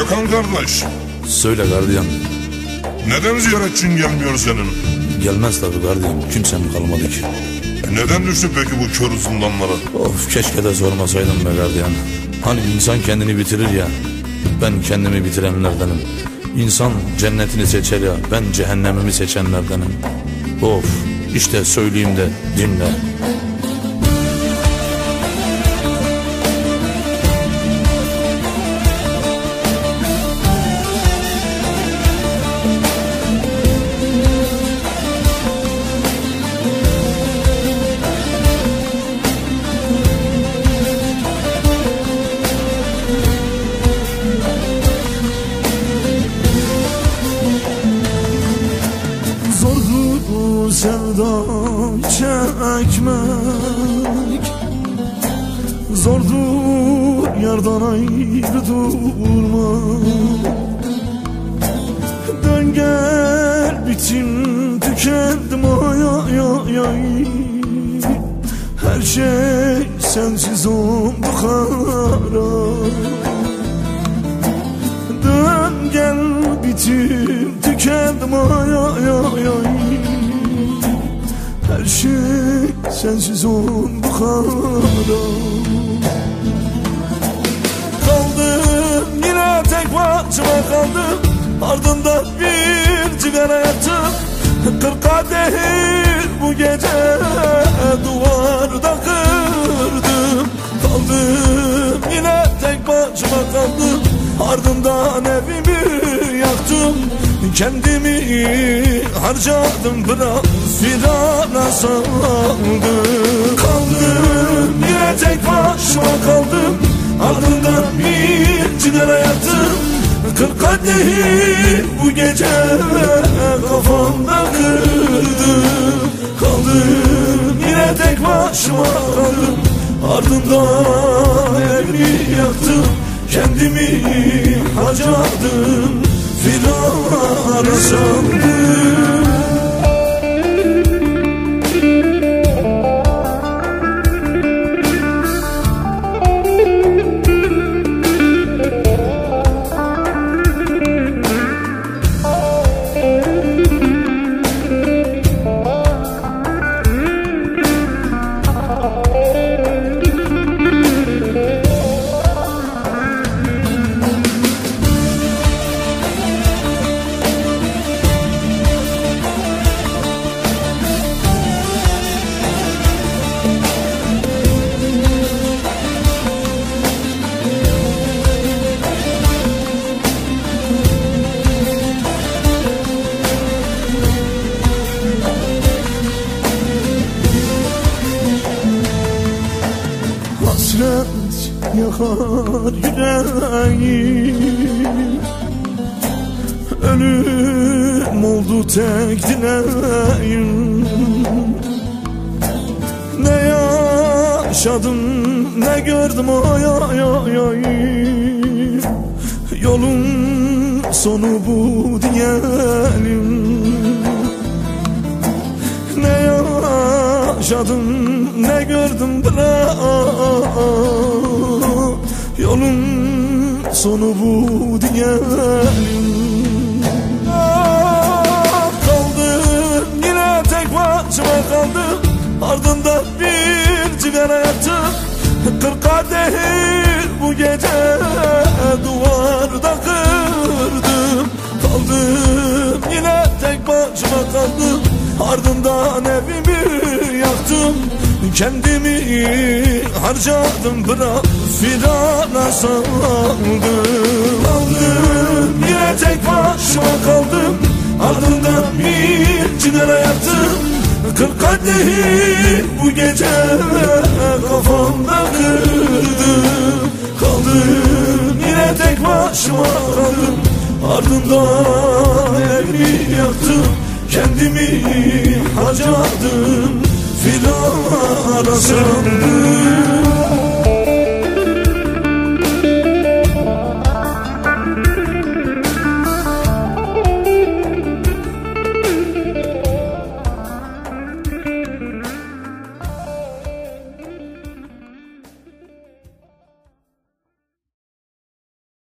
Gökhan kardeş. Söyle gardiyan. Neden ziyaretçin gelmiyor senin? Gelmez tabi gardiyan, kimsem kalmadı ki. Neden düştü peki bu kör zindanlara? Of, keşke de sormasaydım be gardiyan. Hani insan kendini bitirir ya, ben kendimi bitirenlerdenim. İnsan cennetini seçer ya, ben cehennemimi seçenlerdenim. Of, işte söyleyeyim de dinle. Zordu sevda çekmek, zordu yardan ayrı durmak. Dön gel bitim tükendim ay ay ay ay. Her şey sensiz oldu kara. Dön gel bitim tükendim ay ay ay ay. Her şey sensiz oldu kara. Kaldım yine tek başıma kaldım. Ardında bir sigara yaktım. 40 kadeh bu gece duvarda kırdım. Kaldım yine tek başıma kaldım. Ardından evimi yaktım. Kendimi harcadım, bırak firana saldım. Kaldım yine tek başıma kaldım. Ardından bir sigara yaktım. 40 kadehi bu gece kafamda kırdım. Kaldım yine tek başıma kaldım. Ardından evimi yaktım. Kendimi harcadım, firara saldım. Hasret yakar yüreği. Ölüm oldu tek dileğim. Ne yaşadım ne gördüm ay ay ay ay. Yolun sonu bu diyelim. Ne yaşadım ne gördüm bırak. Yolun sonu bu diyelim. Kaldım yine tek başıma kaldım. Ardında bir sigara yaktım. 40 kadehi bu gece duvarda kırdım. Kaldım yine tek başıma kaldım. Ardından evimi yaktım. Kendimi harcadım, bırak firana saldım. Kaldım yine tek başıma kaldım. Ardından bir sigara yaktım. 40 kadehi bu gece kafamda kırdım. Kaldım yine tek başıma kaldım. Ardından evimi yaktım. Kendimi harcadım, firara saldım.